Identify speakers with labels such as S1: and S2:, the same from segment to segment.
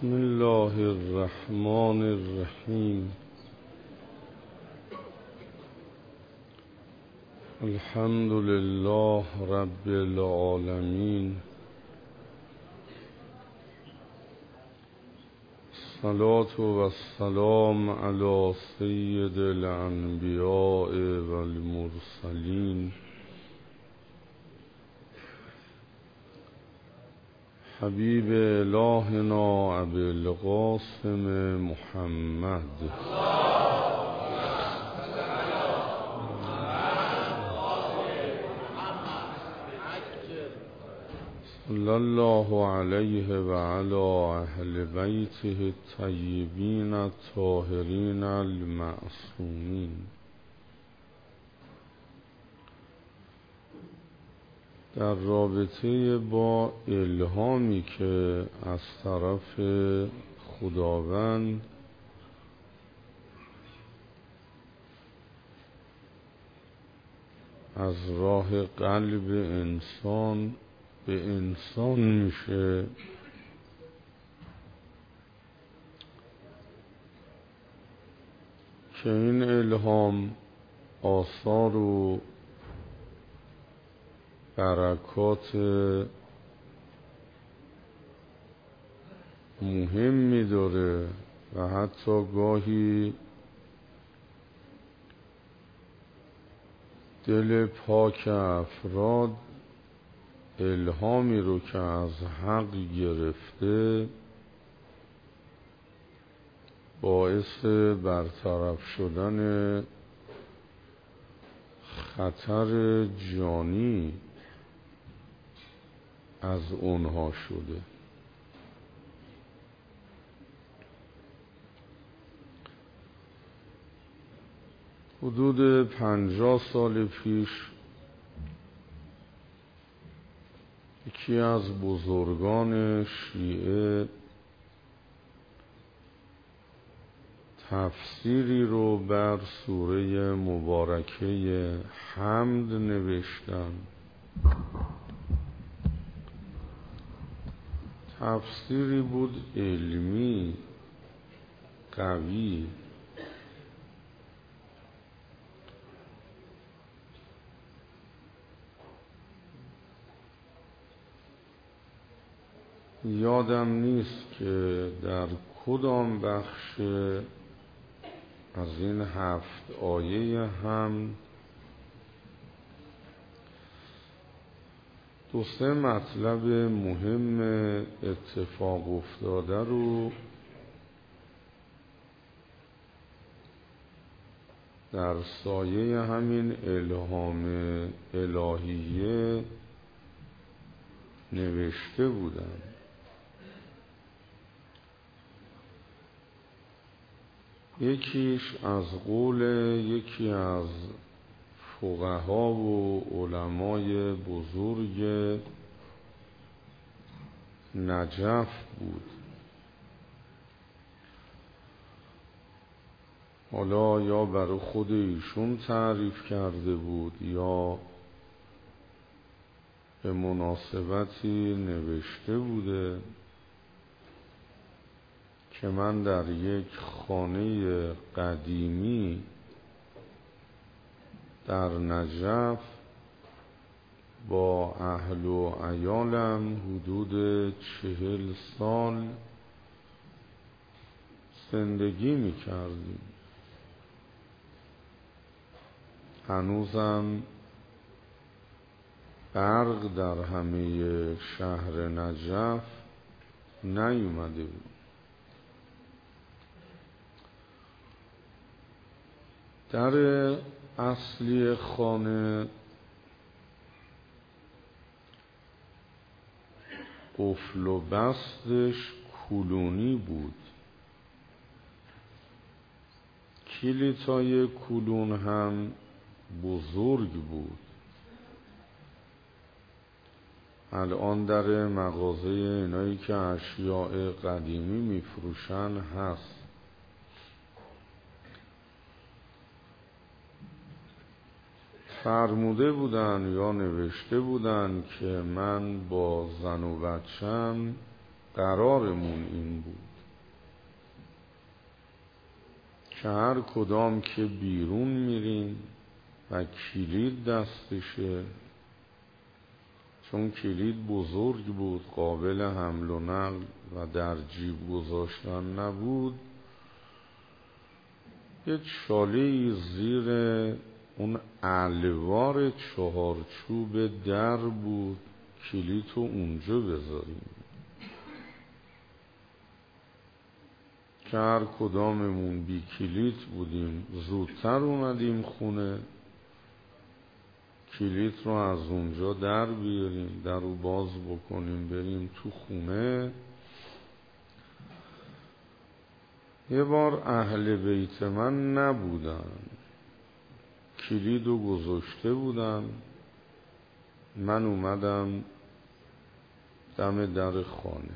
S1: بسم الله الرحمن الرحیم. الحمد لله رب العالمین. الصلاة والسلام علی سید الانبیاء والمرسلین حبیب الهنا ابی القاسم محمد صلی الله علیه و علی اهل بیته الطیبین الطاهرین المعصومین. در رابطه با الهامی که از طرف خداوند از راه قلب انسان به انسان میشه، که این الهام آثار و برکات مهمی داره و حتی گاهی دل پاک افراد الهامی رو که از حق گرفته باعث برطرف شدن خطر جانی از اونها شده. حدود 50 سال پیش یکی از بزرگان شیعه تفسیری رو بر سوره مبارکه حمد نوشتن. تفسیری بود علمی قوی، یادم نیست که در کدام بخش از این 7 آیه هم 2-3 مطلب مهم اتفاق افتاده رو در سایه همین الهام الهیه نوشته بودم. یکیش از قول یکی از فقها و علمای بزرگ نجف بود. حالا یا برای خود ایشون تعریف کرده بود یا به مناسبتی نوشته بوده که من در یک خانه قدیمی در نجف با اهل و عیالم حدود 40 سال زندگی می‌کردیم. هنوزم برق در همه شهر نجف نیومده بود. در اصلی خانه قفل و بستش کلونی بود. کلیتای کلون هم بزرگ بود. الان در مغازه اینایی که اشیاء قدیمی میفروشن هست. فرموده بودن یا نوشته بودن که من با زن و بچم قرارمون این بود که هر کدام که بیرون میریم و کلید دستشه، چون کلید بزرگ بود، قابل حمل و نقل و در جیب گذاشتن نبود، یه چاله زیر اون الوار چهارچوب در بود، کلید رو اونجا بذاریم که هر کداممون بی کلید بودیم زودتر اومدیم خونه، کلید رو از اونجا در بیاریم، در رو باز بکنیم بریم تو خونه. یه بار اهل بیت من نبودن، کلید رو گذاشته بودن، من اومدم دم در خانه،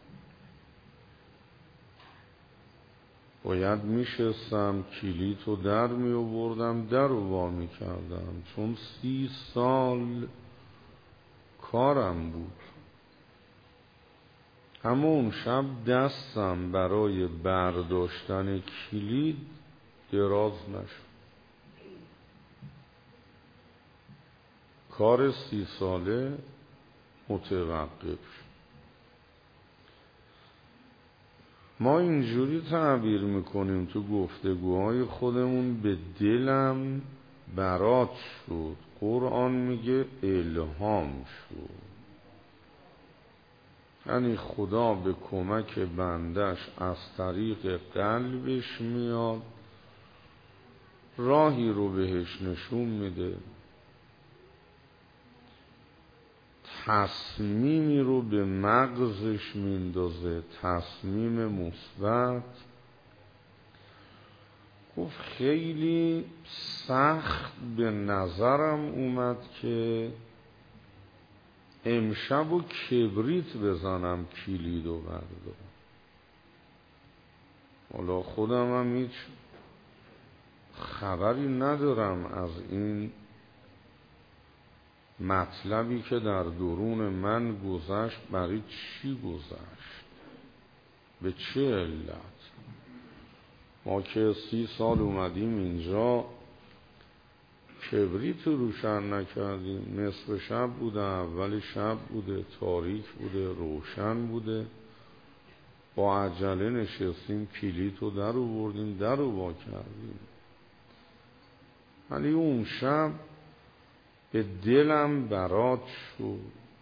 S1: باید میشستم کلید رو در می آوردم، در رو وا می کردم، چون 30 سال کارم بود. اما اون شب دستم برای برداشتن کلید دراز نشد. کار 30 ساله متوقف شد. ما اینجوری تعبیر میکنیم تو گفتگوهای خودمون، به دلم برات شد. قرآن میگه الهام شد، یعنی خدا به کمک بندش از طریق قلبش میاد، راهی رو بهش نشون میده، تصمیمی رو به مغزش میندازه، تصمیم مثبت. گفت خیلی سخت به نظرم اومد که امشب و کبریت بزنم کلید و بردارم. حالا خودم هم هیچ خبری ندارم از این مطلبی که در درون من گذشت، برای چی گذشت، به چه علت. ما که 30 سال اومدیم اینجا کبریت روشن نکردیم، نصف شب بوده، اول شب بوده، تاریک بوده، روشن بوده، با عجله نشستیم کلید رو در آوردیم، در رو وا کردیم. ولی اون شب به دلم برات شد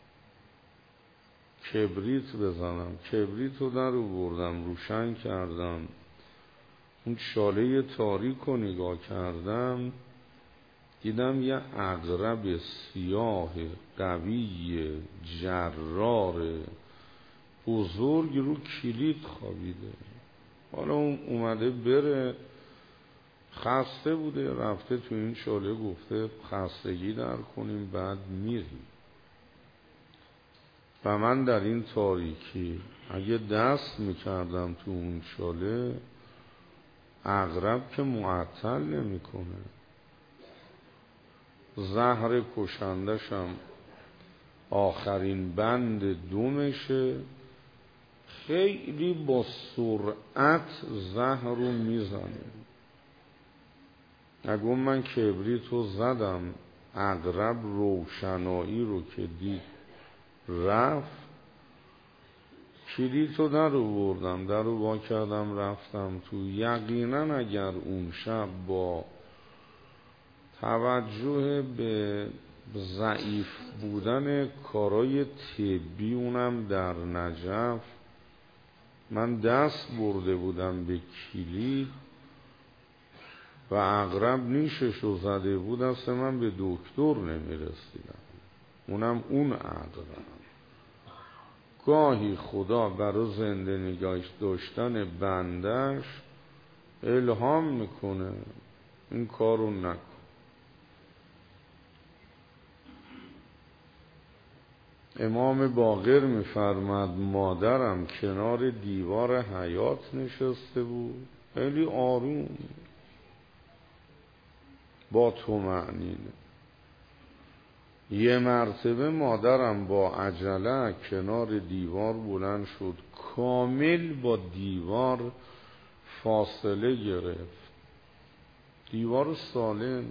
S1: کبریت بزنم، کبریت رو در آوردم، روشن کردم، اون شاله تاریک رو نگاه کردم، دیدم یه عقرب سیاه قوی جرار بزرگ رو کلید خوابیده. حالا اون اومده بره، خسته بوده، رفته تو این شاله، گفته خستگی در کنیم بعد میریم. و من در این تاریکی اگه دست میکردم تو اون شاله، عقرب که معطل نمیکنه، زهر کشندشم آخرین بند دومشه، خیلی با سرعت زهر رو میزنه. اگه من کبریت رو زدم، عقرب روشنایی رو که دید رفت، کلید رو در آوردم، در رو وا کردم، رفتم تو. یقینا اگر اون شب با توجه به ضعیف بودن کارای طبی اونم در نجف، من دست برده بودم به کلید و عقرب نیشش رو زده بود، است من به دکتر نمیرسیدم، اونم اون عقرب. گاهی خدا برای زنده نگاه داشتن بندش الهام میکنه این کارو نکن. امام باقر میفرماد مادرم کنار دیوار حیات نشسته بود، خیلی آروم با طمأنینه. یه مرتبه مادرم با عجله کنار دیوار بلند شد، کامل با دیوار فاصله گرفت، دیوار سالم.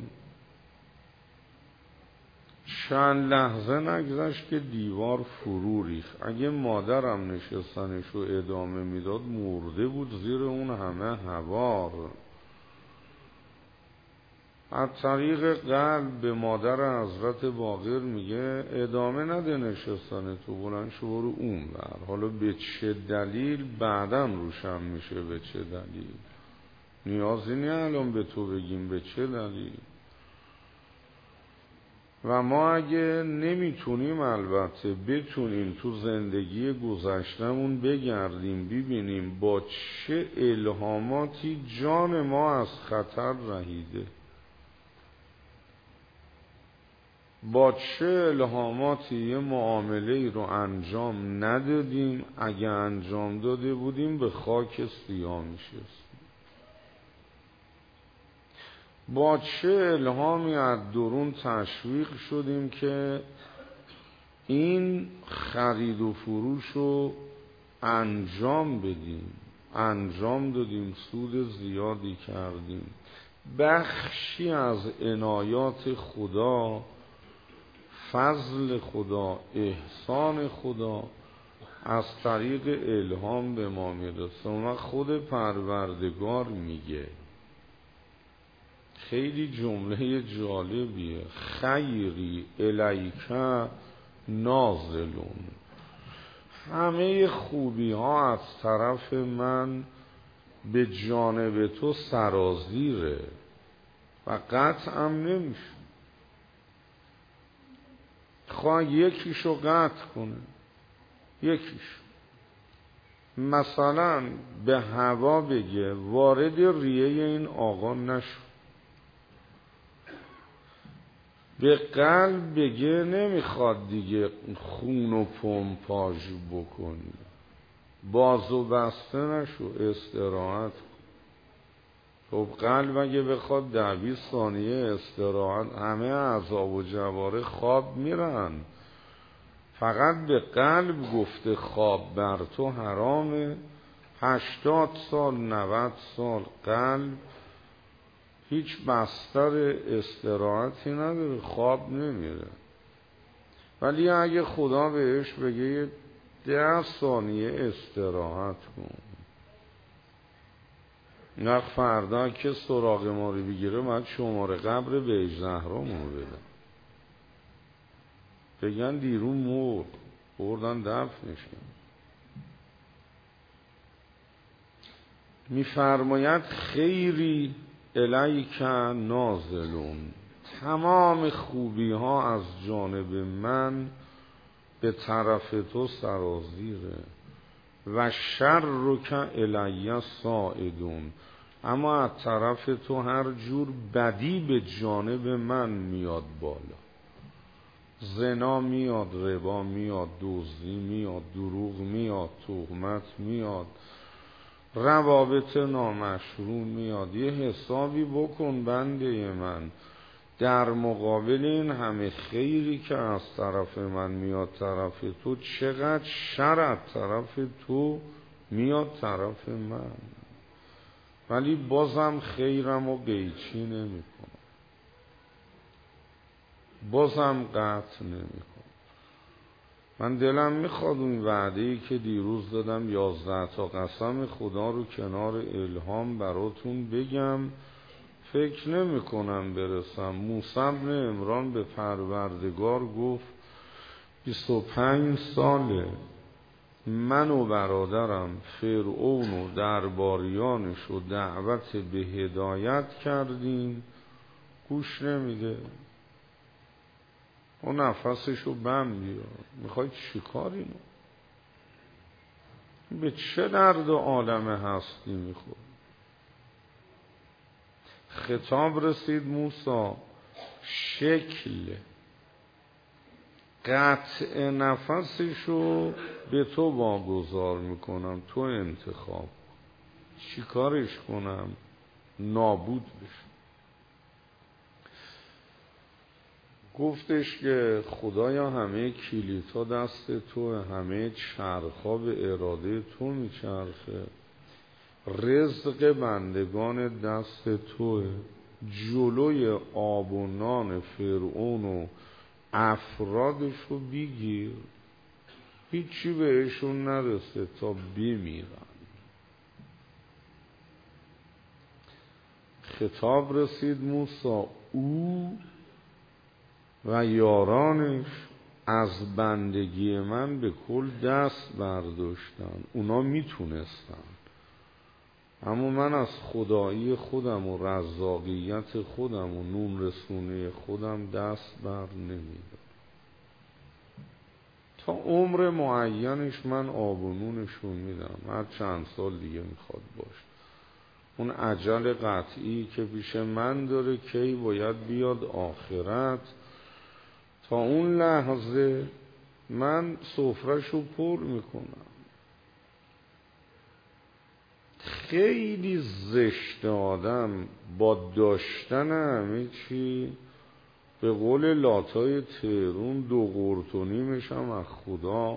S1: چند لحظه نگذشت که دیوار فرو ریخت. اگه مادرم نشستنش رو ادامه میداد مرده بود زیر اون همه هوار. از طریق قلب به مادر حضرت باقر میگه ادامه نده نشستن تو، بلند شو برو اون بر. حالا به چه دلیل بعداً روشن میشه، به چه دلیل. نیازی نیست الان به تو بگیم به چه دلیل. و ما اگه نمیتونیم البته بتونیم تو زندگی گذشتمون بگردیم ببینیم با چه الهاماتی جان ما از خطر رهیده، با چه الهاماتی یه معامله رو انجام ندادیم، اگه انجام داده بودیم به خاک سیاه میشستیم. با چه الهامی از درون تشویق شدیم که این خرید و فروش رو انجام بدیم، انجام دادیم، سود زیادی کردیم. بخشی از عنایات خدا، فضل خدا، احسان خدا از طریق الهام به ما میرسه. و خود پروردگار میگه، خیلی جمله جالبیه، خیری الیک نازلون، همه خوبی ها از طرف من به جانب تو سرازیره و قطعم نمیشه. خواه یکیشو قطع کنه، یکیشو مثلا به هوا بگه وارد ریه این آقا نشو، به قلب بگه نمیخواد دیگه خون و پمپاژ بکنی، باز و بسته نشو، استراحت کن. خب قلب اگه بخواد 10-20 ثانیه استراحت، همه اعضا و جوارح خواب میرن. فقط به قلب گفته خواب بر تو حرامه. 80 سال 90 سال قلب هیچ بستر استراحتی نداره، خواب نمیره. ولی اگه خدا بهش بگه 10 ثانیه استراحت کن، نخ فردا که سراغ ما رو بگیره باید شماره قبر بهش زهرامونو بده، بگن دیرون مرد، بردن دفنش کردن. میفرماید خیری الیک نازلون، تمام خوبی ها از جانب من به طرف تو سرازیره. و شرک الی صاعدون، اما از طرف تو هر جور بدی به جانب من میاد بالا. زنا میاد، ربا میاد، دزدی میاد، دروغ میاد، تهمت میاد، روابط نامشروع میاد. یه حسابی بکن بنده من، در مقابل این همه خیری که از طرف من میاد طرف تو، چقدر شر از طرف تو میاد طرف من، ولی بازم خیرم رو قیچی نمی کنم، بازم قطع نمی کنم. من دلم میخواد اون وعده‌ای که دیروز دادم 11 تا قسم خدا رو کنار الهام براتون بگم. فکر نمی کنم برسم. موسی بن عمران به پروردگار گفت 25 ساله من و برادرم فرعون و درباریانش رو دعوت به هدایت کردیم، گوش نمیده. اون نفسش رو بم بیار. میخوای چی کار اینو؟ به چه درد عالم هستی میخواد؟ خطاب رسید موسی، شکل قطع نفسشو به تو واگذار میکنم، تو انتخاب چی کارش کنم؟ نابود بشه. گفتش که خدایا همه کلیدها دست تو، همه چرخها به اراده تو میچرخه، رزق بندگان دست توه. جلوی آب و نان فرعون و افرادش رو بگیر، هیچی بهشون نرسه تا بمیرن. خطاب رسید موسی او و یارانش از بندگی من به کل دست برداشتن. اونا میتونستن، اما من از خدایی خودم و رزاقیت خودم و نون رسونه خودم دست بر نمیدم. تا عمر معینش من آب و نونشون میدم، هر چند سال دیگه میخواد باشه. اون اجل قطعی که پیش من داره کی باید بیاد آخرت، تا اون لحظه من سفره‌شو پر میکنم. خیلی زشت آدم با داشتن همه چی به قول لاتای تهرون 2 قرت و نیمش هم از خدا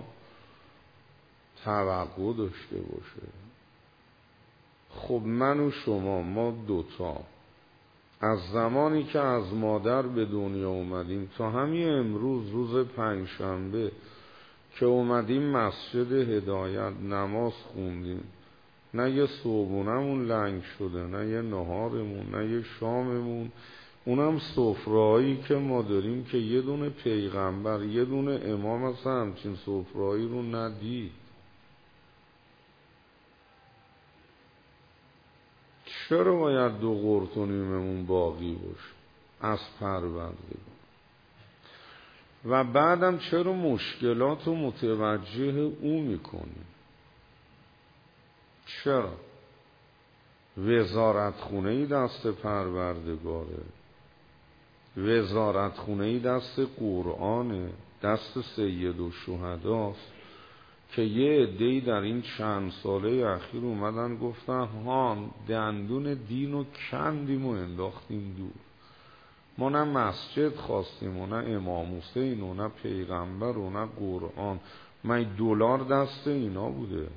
S1: توقع داشته باشه. خب من و شما، ما دوتا از زمانی که از مادر به دنیا اومدیم تا همین امروز روز پنجشنبه که اومدیم مسجد هدایت نماز خوندیم، نه یه صبحونمون لنگ شده، نه یه نهارمون، نه یه شاممون. اونم سفره‌هایی که ما داریم که یه دونه پیغمبر، یه دونه امام اصلا همچین سفره‌هایی رو ندید. چرا باید 2 قرت و نیممون باقی باشه از پروردگار؟ و بعدم چرا مشکلات رو متوجه او میکنیم؟ چرا؟ وزارتخونه‌ای دست پروردگاره، وزارتخونه‌ای دست قرآنه، دست سید الشهداست که یه عده‌ای در این چند ساله اخیر اومدن گفتن هان دندون دین رو کندیم و انداختیم دور. ما نه مسجد خواستیم و نه امام حسین و نه پیغمبر و نه قرآن. من دلار دست اینا بوده؟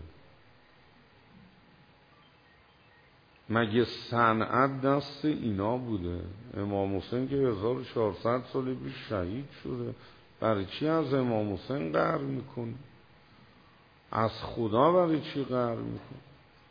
S1: مگه صنعت دست اینا بوده؟ امام حسین که 1400 سال پیش شهید شده، برای چی از امام حسین قهر میکنی؟ از خدا برای چی قهر میکنی؟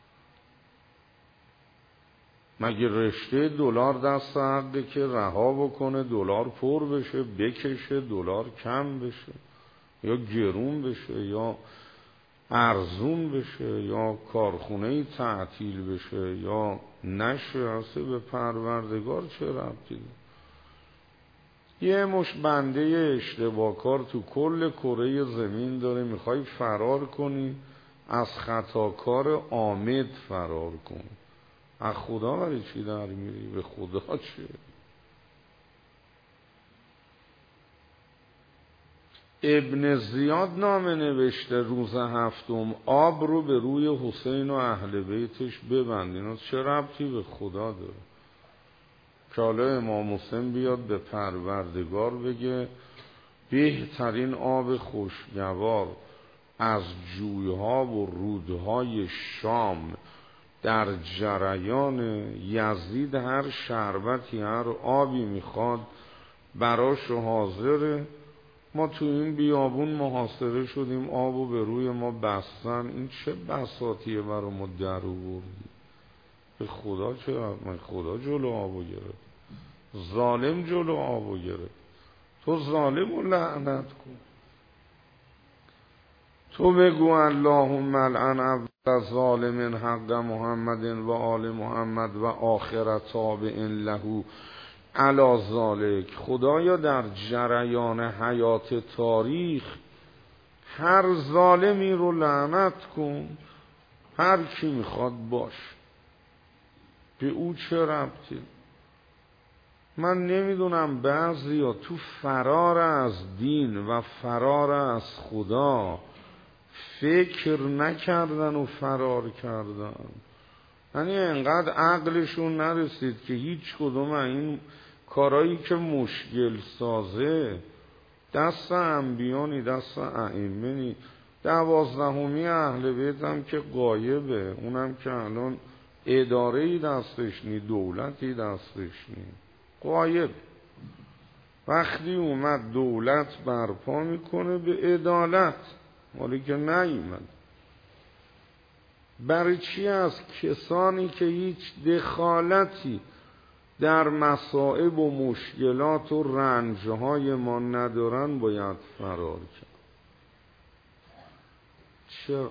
S1: مگه رشته دلار دست حقه که رها بکنه، دلار پر بشه، بکشه، دلار کم بشه یا گرون بشه یا ارزون بشه یا کارخونه‌ای تعطیل بشه یا نشه؟ اصلا به پروردگار چه ربطی داره؟ یه مش بنده اشتباه کار تو کل کره زمین داره، میخوای فرار کنی از خطاکار عامد فرار کن. از خدا برای چی در میری؟ به خدا چه؟ ابن زیاد نامه نوشته روز هفتم آب رو به روی حسین و اهل بیتش ببندین. چه ربطی به خدا داره که حالا امام حسین بیاد به پروردگار بگه بهترین آب خوشگوار از جویها و رودهای شام در جریان یزید، هر شربتی هر آبی میخواد براش حاضره. ما تو این بیابون محاصره شدیم، آبو به روی ما بستن، این چه بساطیه برای ما در آوردی؟ به خدا چه؟ من خدا جلو آبو گرفت، ظالم جلو آبو گرفت. تو ظالم رو لعنت کن. تو بگو اللهم لعن اول ظالم حق محمد و آل محمد و آخر تابع له علی ذالک. خدایا در جریان حیات تاریخ هر ظالمی رو لعنت کن، هر کی میخواد باش، به او چه ربطی؟ من نمیدونم بعضیا تو فرار از دین و فرار از خدا فکر نکردن و فرار کردن. یعنی انقدر عقلشون نرسید که هیچ کدوم این کارایی که مشکل سازه دست انبیانی، دست ائمه نی. 12 اهل بیت هم که غایبه، اونم که الان اداره‌ای دستش نی، دولتی دستش نی، غایب. وقتی اومد دولت برپا میکنه به عدالت، حالی که نیومد. برای چی از کسانی که هیچ دخالتی در مصائب و مشکلات و رنجهای ما ندارن باید فرار کرد؟ چرا؟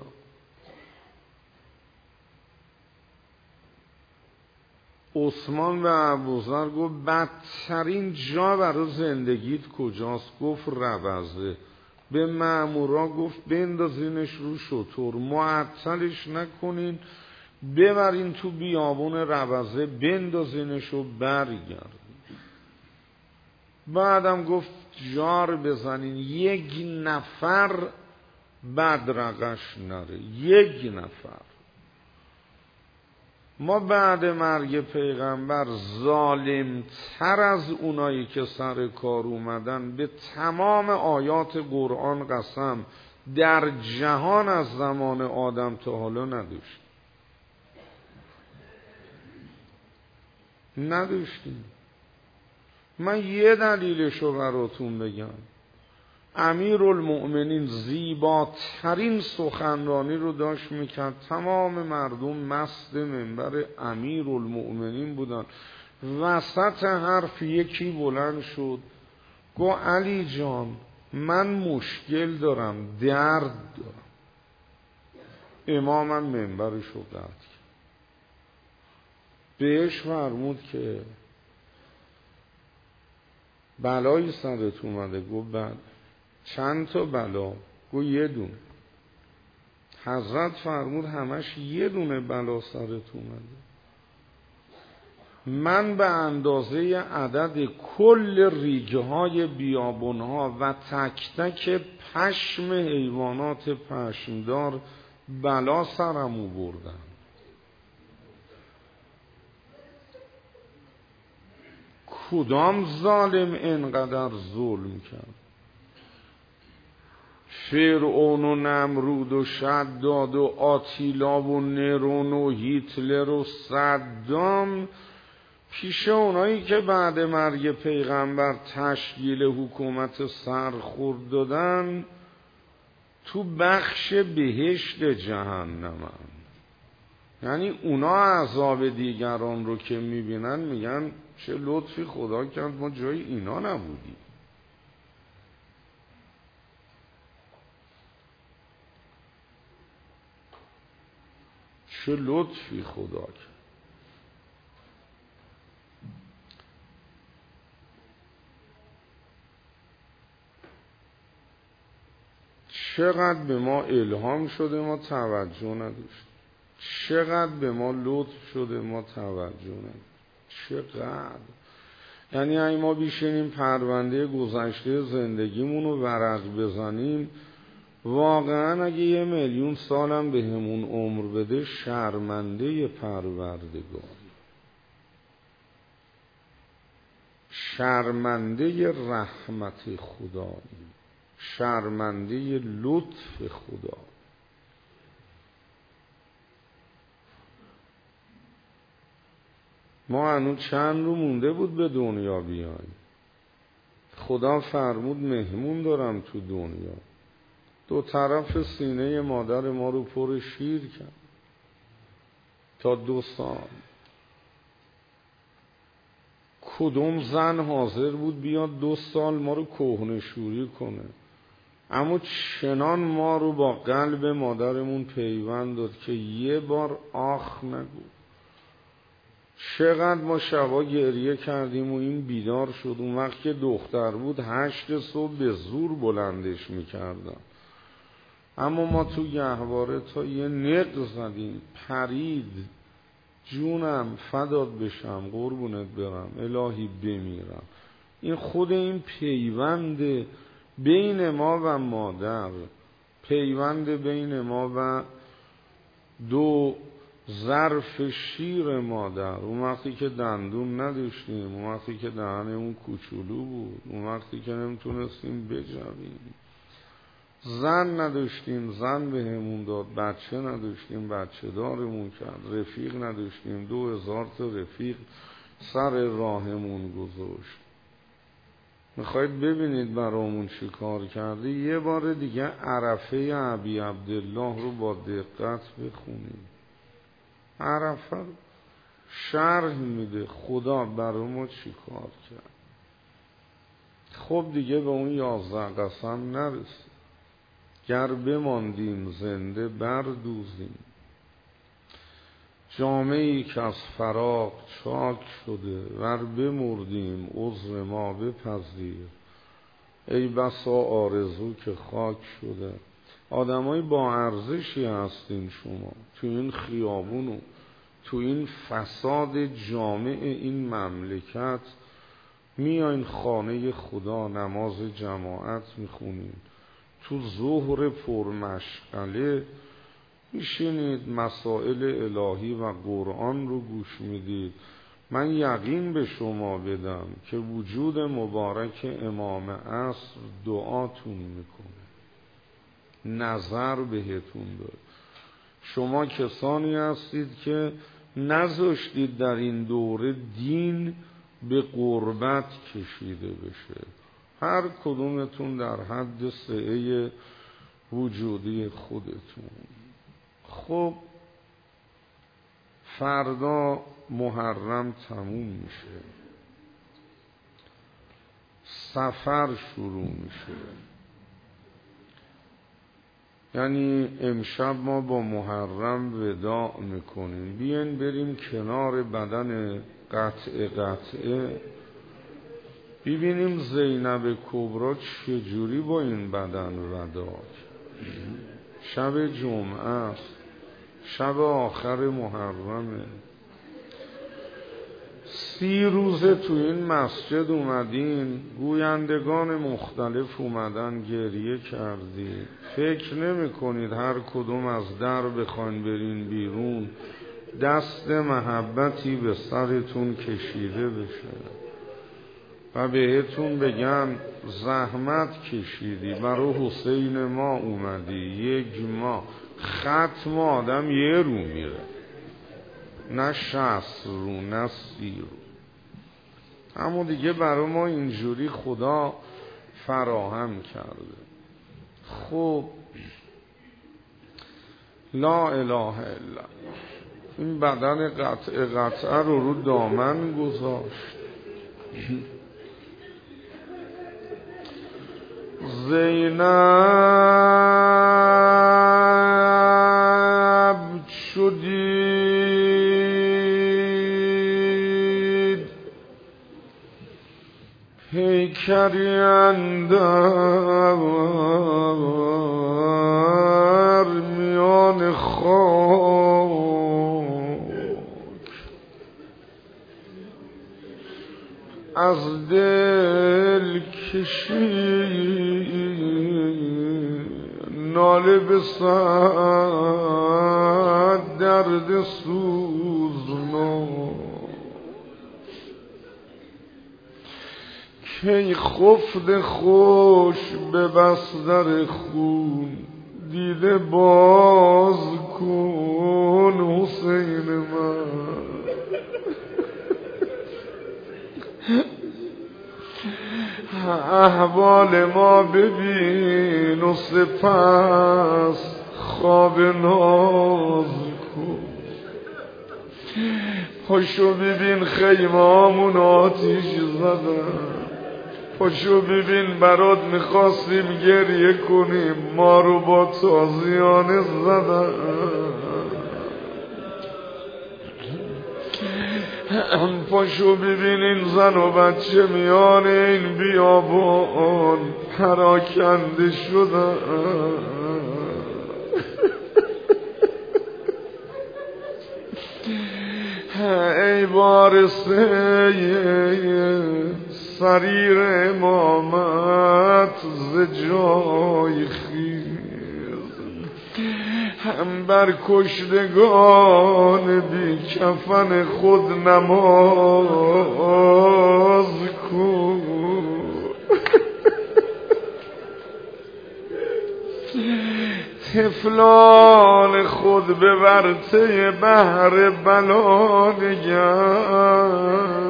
S1: عثمان و ابوذر گفت بدترین جا برای زندگیت کجاست؟ گفت ربضه. به مامورا گفت بندازینش رو شتر، معطلش نکنین، ببرین تو بیابون ربضه، بندازینش و برگردین. بعدم گفت جار بزنین، یک نفر بدرقش نره، یک نفر. ما بعد مرگ پیغمبر ظالمتر از اونایی که سر کار اومدن به تمام آیات قرآن قسم در جهان از زمان آدم تا حالا نداشتیم. من یه دلیلشو براتون بگم. امیرالمؤمنین زیباترین سخنرانی رو داشت میکرد، تمام مردم مست منبر امیرالمؤمنین بودن. وسط حرف یکی بلند شد گفت علی جان من مشکل دارم، درد دارم. امامم منبرش رو قطع کرد. بهش فرمود که بلایی سرت اومده؟ گفت بله. چند تا بلا؟ گفت یه دونه. حضرت فرمود همش یه دونه بلا سرت اومده؟ من به اندازه عدد کل ریگه های بیابون ها و تک تک پشم حیوانات پشمدار بلا سرم آوردم. کدام ظالم اینقدر ظلم کرد؟ فرعون و نمرود و شداد و آتیلا و نرون و هیتلر و صدام پیش اونایی که بعد مرگ پیغمبر تشکیل حکومت سرخورد دادن تو بخش بهشت جهنمن. یعنی اونا عذاب دیگران رو که میبینن میگن چه لطفی خدا کرد ما جای اینا نبودیم. چه لطفی خدا کرد. چقدر به ما الهام شده ما توجه نداشت، چقدر به ما لطف شده ما توجه نداشت. چقدر یعنی اگه ما بیشینیم پرونده گذشته زندگیمون رو ورق بزنیم، واقعا اگه 1,000,000 سالم به همون عمر بده شرمنده پروردگاری، شرمنده رحمت خدایی، شرمنده لطف خدا. ما هنوز چند رو مونده بود به دنیا بیاییم. خدا فرمود مهمون دارم تو دنیا. 2 طرف سینه مادر ما رو پر شیر کرد تا 2 سال. کدوم زن حاضر بود بیاد 2 سال ما رو کهنه شوری کنه؟ اما چنان ما رو با قلب مادرمون پیوند داد که یه بار آخ نگو. چقدر ما شبا گریه کردیم و این بیدار شد. اون وقت که دختر بود 8 صبح به زور بلندش میکردن، اما ما تو گهواره تا یه نق زدیم پرید. جونم فدات بشم، قربونت برم، الهی بمیرم. این خود این پیوند بین ما و مادر، پیوند بین ما و 2 ظرف شیر مادر، اون وقتی که دندون نداشتیم، اون وقتی که دهنمون کوچولو بود، اون وقتی که نمیتونستیم بجویم، زن نداشتیم زن بهمون داد، بچه نداشتیم بچه دارمون کرد، رفیق نداشتیم 2000 تا رفیق سر راهمون گذاشت. میخواید ببینید برامون چی کار کرده؟ یه بار دیگه عرفه ابی عبدالله رو با دقت بخونید. عرفه شرح میده خدا برای ما چی کار کرد. خب دیگه به اون 11 قسم نرسید. گر بماندیم زنده بردوزیم، جامعی که از فراق چاک شده، ور بمردیم عذر ما بپذیر، ای بسا آرزو که خاک شده. آدمای با ارزشی هستین شما تو این خیابونو، تو این فساد جامع این مملکت میاین خانه خدا نماز جماعت میخونین، تو ظهر پرمشغله میشینید مسائل الهی و قرآن رو گوش میدید. من یقین به شما بدم که وجود مبارک امام عصر دعاتون میکنه، نظر بهتون داره. شما کسانی هستید که نذاشتید در این دوره دین به قربت کشیده بشه. هر کدومتون در حد سعه وجودی خودتون. خب فردا محرم تموم میشه، سفر شروع میشه. یعنی امشب ما با محرم وداع میکنیم. بیاین بریم کنار بدن قطعه ببینیم زینب کبرا چجوری با این بدن وداع. شب جمعه است، شب آخر محرمه. 30 روزه تو این مسجد اومدین، گویندگان مختلف اومدن گریه کردین. فکر نمی کنید هر کدوم از در بخواین برین بیرون دست محبتی به سرتون کشیده بشه و بهتون بگن زحمت کشیدی، برای حسین ما اومدی. 1 ماه ختم آدم یه رو میره، نه 60 رو نه 30 رو. اما دیگه برای ما اینجوری خدا فراهم کرده. خب لا اله الا این بدن قطعه رو دامن گذاشت. زینب شدید پیکری اندر میان خاک، از دل کشید ناله به صد درد سوزناک. کی خفت خوش به بستر خون، دیده باز کن حسین من. احوال ما ببین و سپس خواب ناز کن. پاشو ببین خیمه‌هامون آتیش زدن، پاشو ببین برات میخواستیم گریه کنیم ما رو با تازیانه زدن. پاشو ببین این زن و بچه میان این بیابان پراکنده شدن. ای وارثه سریر امامت ز جای خیز، هم بر کشتگان بی کفن خود نماز کن. طفلان خود به ورطه بحر بلا نگر،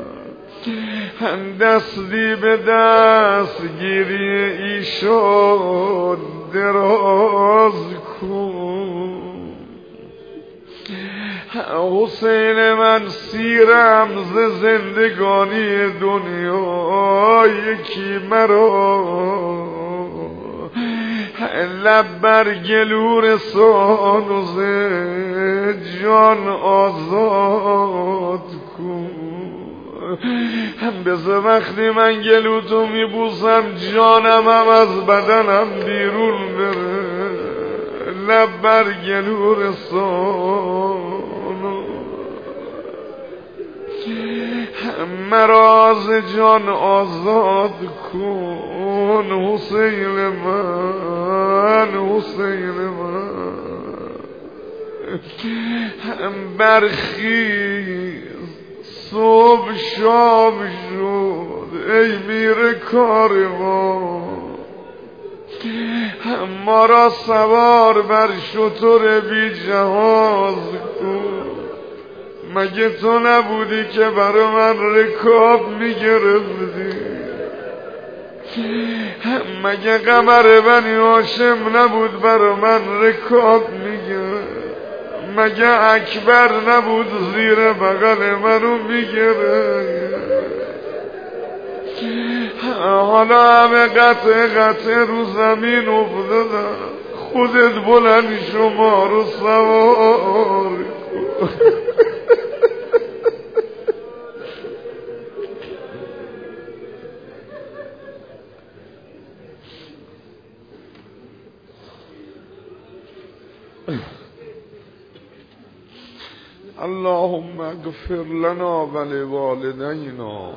S1: دستی به دست گیری ایشان دراز کن. حسین من سیرم ز زندگانی دنیا یکی مرا، لب بر گلو رسان و ز جان آزاد کن. بذار وقتی من گلو تو میبوسم جانم هم از بدنم بیرون بره، لب بر گلو رسان مرا از جان آزاد کن. حسین من، حسین من، برخیز صبح شام شد ای میر کاروان، ما را سوار بر شتر بی جهاز کن. مگه تو نبودی که برا من رکاب میگرفتی؟ مگه قمر بنی هاشم نبود برا من رکاب میگرفت؟ مگه اکبر نبود زیر بغل منو میگرفت؟ حالا همه قطع رو زمین افتادن، خودت بلند شما رو سوار کن. اللهم اغفر لنا ولوالدینا،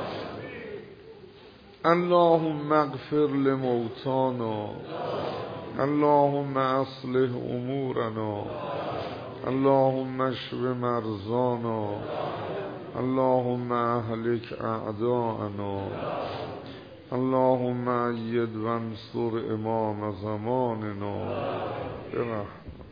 S1: اللهم اغفر لموتانا، اللهم اصلح امورنا، اللهم اشف مرضانا، اللهم اهلك اعداءنا، اللهم ايد وانصر امام زماننا برحمتك.